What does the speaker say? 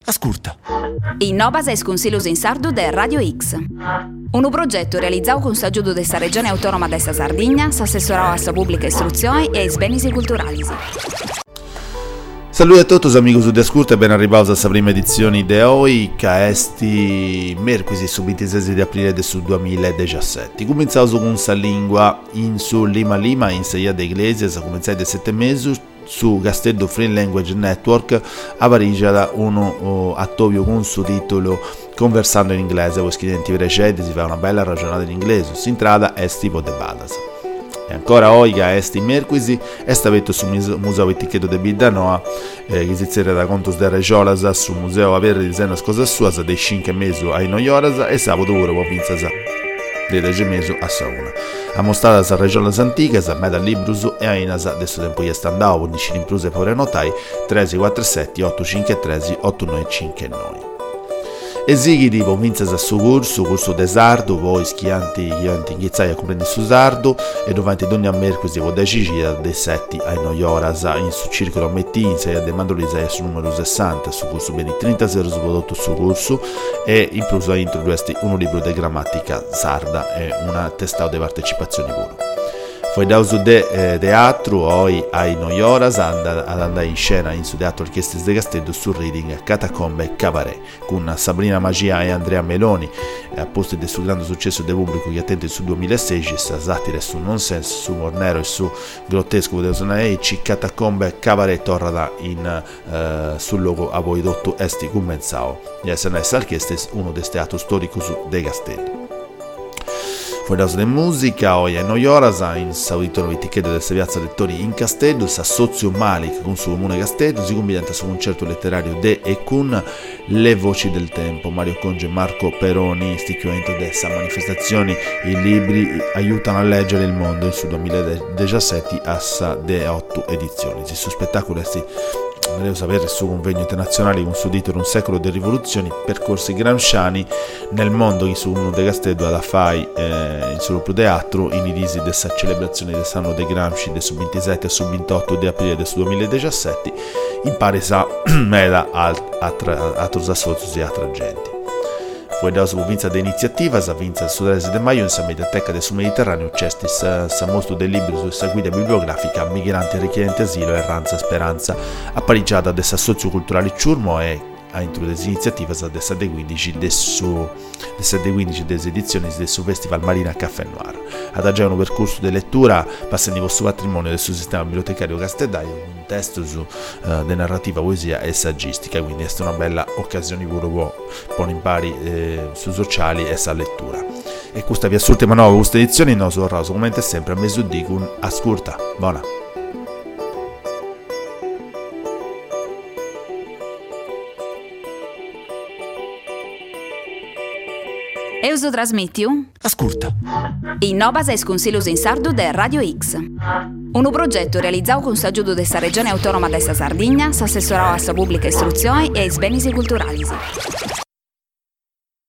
Ascolta. Innovas es Consiglios in Sardu de Radio X. Un progetto realizzato con s'aggiudo della Regione Autonoma de sa Sardegna, s'assessorò a sa pubblica istruzione e ai beni culturali. Saluti a tutti amigos di Ascolta e ben arrivati a questa prima edizione di oggi, che è mercoledì su 26 di aprile del 2017. Cominciamo con questa lingua in su Lima in Seia de Iglesias, a cominciare da 7 mesi, su Gastedo Free Language Network a Parigi uno attovio con su titolo Conversando in inglese. Voi studenti precedenti si fa una bella ragionata in inglese, si intrada è tipo de badas. E ancora oggi esti mercoledì è stato su Museo Eticheto de Bidanoa che si da contos de Regiolas su Museo Avere di Zenas Cosa Suas dei 5 mesi ai Noioras e sabato ora può pinzasa dei 10 mesi a Sauna. Ha mostrato a Regiolas Antigas, a Meda Librus e a Inas, adesso tempo gli standao, 11 imprese per notai, 1347 853 895. E sighi di Vinzas a su corso de sardo, voi schianti inghizzai a comprendere su sardo, e davanti ogni mercoledì o da Cicilia, de 7 ai Noioras, in su circolo Mettin, sei a De Mandolisa su numero 60, su corso beni 30 0 prodotto su corso, e in plus a introdurresti un libro di grammatica sarda e una testata di partecipazioni pure. Poi da uso de teatro, oggi ai Noioras andare in scena in su teatro Orchestre de Castello sul reading Catacombe Cabaret con Sabrina Magia e Andrea Meloni, a posto del suo grande successo del pubblico che attende su 2016, sa satire su nonsense, su humor nero e su grottesco de Zonaici. Catacombe Cabaret torna sul logo a voi dotto esti commensao gli SNS Orchestres, uno dei teatri storici de Castello. Fuori da de musica, oggi a Noioras, in saudito etichetta della piazza lettori in Castello, sa Sozio Malik con suo comune Castello, si combina su un concerto letterario de e con le voci del tempo. Mario Conge e Marco Peroni, sticchiamento dessa manifestazioni, i libri aiutano a leggere il mondo, in su 2017 a sa de 8 edizioni. Si su spettacolo devo sapere su convegno internazionale con su titolo Un secolo di rivoluzioni, percorsi gramsciani nel mondo che su uno de Castello da fai in solo teatro in irisi dessa celebrazione dell'anno de Gramsci del su 27 e su 28 di aprile del 2017 in pare sa meda altros associ e altra gente. Fuori da su vinza de iniziativa, sa vinza sud-est de maio in sa mediateca del su Mediterraneo c'esti sa mostro del libro su sa guida bibliografica Migranti e richiedenti asilo Erranza Speranza apparigiata dessa socioculturale ciurmo e a introdurre iniziativa dessa de 15 delle edizioni del suo Festival Marina Caffè Noir. Ad aggiungere un percorso di lettura passando il vostro patrimonio del suo sistema bibliotecario castellario, un testo su de narrativa, poesia e saggistica, quindi è una bella occasione pure per impari su sociali e sa lettura. E questa vi ascolta nuova questa edizione, non so rosa, come sempre a mezzodì con Ascolta. Buona. Euso trasmitiu? Ascolta. Innovas es Consiglios in Sardu de Radio X. Un progetto realizzato con s'aggiudo della Regione Autonoma de sa Sardegna, s'assessorò a sa pubblica istruzione e ai beni culturali.